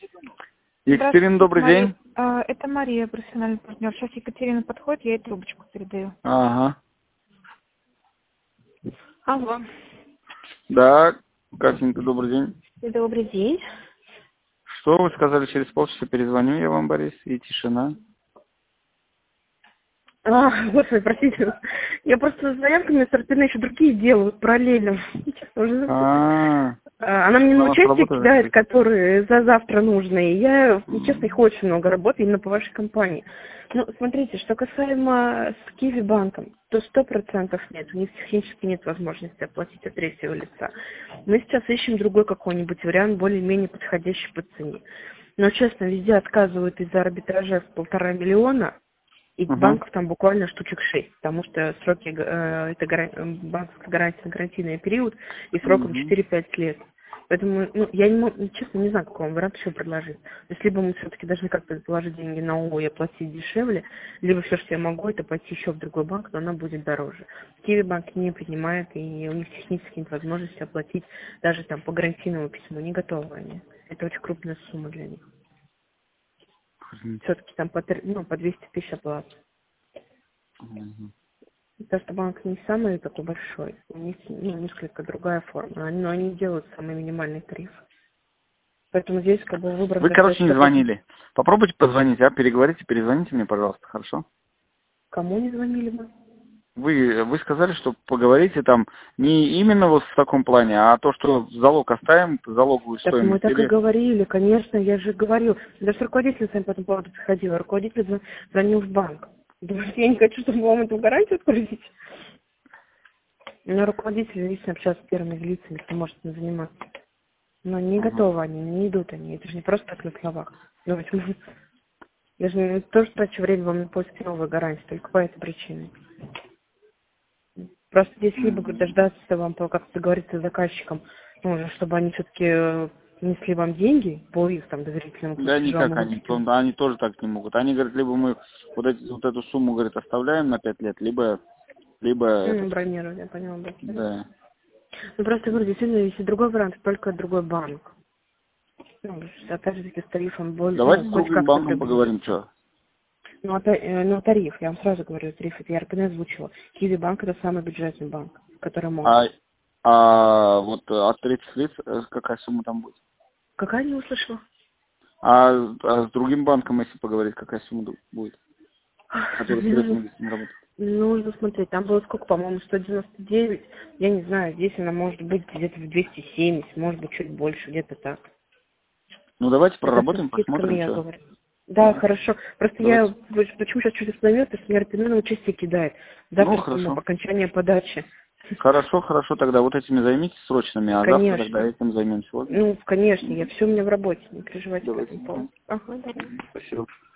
Екатерина, добрый день. Это Мария, профессиональный партнер. Сейчас Екатерина подходит, я ей трубочку передаю. Ага. Алло. Да, Катенька, добрый день. Добрый день. Что вы сказали, через полчаса перезвоню я вам, Борис, и тишина. Господи, простите. Я просто с заявками сортирные еще другие делаю параллельно. Она мне на участие кидает, которые за завтра нужны. И я, честно, их очень много работаю именно по вашей компании. Ну, смотрите, что касаемо с Киви банком, то 100% нет. У них технически нет возможности оплатить от третьего лица. Мы сейчас ищем другой какой-нибудь вариант, более-менее подходящий по цене. Но, честно, везде отказывают из-за арбитража в 1,5 миллиона. И банков там буквально штучек 6, потому что сроки, это банковская гарантия на гарантийный период, и сроком 4-5 лет. Поэтому, я не могу, честно, не знаю, какой вам вариант еще предложить. То есть, либо мы все-таки должны как-то положить деньги на ООО и оплатить дешевле, либо все, что я могу, это пойти еще в другой банк, но она будет дороже. Киви банк не принимает, и у них технически нет возможности оплатить даже там по гарантийному письму, не готовы они. Это очень крупная сумма для них. Все-таки там по 200 тысяч оплат. Потому что банк не самый такой большой, у них несколько другая форма, но они делают самый минимальный тариф. Поэтому здесь как бы выбор... Вы, короче, не звонили. Попробуйте позвонить, перезвоните мне, пожалуйста, хорошо? Кому не звонили бы? Вы сказали, что поговорите там не именно вот в таком плане, а то, что залог оставим, залоговую стоимость. Так мы так и говорили, конечно, я же говорил. Даже руководитель с вами по этому поводу приходил, руководитель звонил в банк. Думаете, я не хочу, чтобы вам эту гарантию открыть? Но руководитель лично общался с первыми лицами, кто может этим заниматься. Но не готовы они, не идут они. Это же не просто так на словах. Я же тоже трачу время вам на поиск новой гарантии, только по этой причине. Просто здесь либо дождаться вам, как договориться с заказчиком, чтобы они все-таки несли вам деньги по их там доверительному платежу. Да никак они тоже так не могут. Они говорят, либо мы вот эту сумму, говорит, оставляем на 5 лет, либо бронировать, я поняла. Да. Просто говорю, действительно, если другой вариант, только другой банк. Опять же таки с тарифом более... Давайте с другим банком поговорим, что? Тариф, я вам сразу говорю, тариф, это я не озвучила. Киви банк это самый бюджетный банк, который может. Вот от 30 лиц какая сумма там будет? Какая, не услышала? А с другим банком, если поговорить, какая сумма будет? Который средством не работает. Нужно смотреть, там было сколько, по-моему, 199, я не знаю, здесь она может быть где-то в 270, может быть чуть больше, где-то так. Давайте проработаем, посмотрим, я что. говорю. Да, хорошо. Просто давайте. почему сейчас чуть остановилась, потому что меня Рапино участие кидает. Завтра по окончании подачи. Хорошо, тогда вот этими займитесь срочными, а конечно. завтра тогда этим займемся. Конечно, все у меня в работе, не переживайте по этому поводу. Спасибо.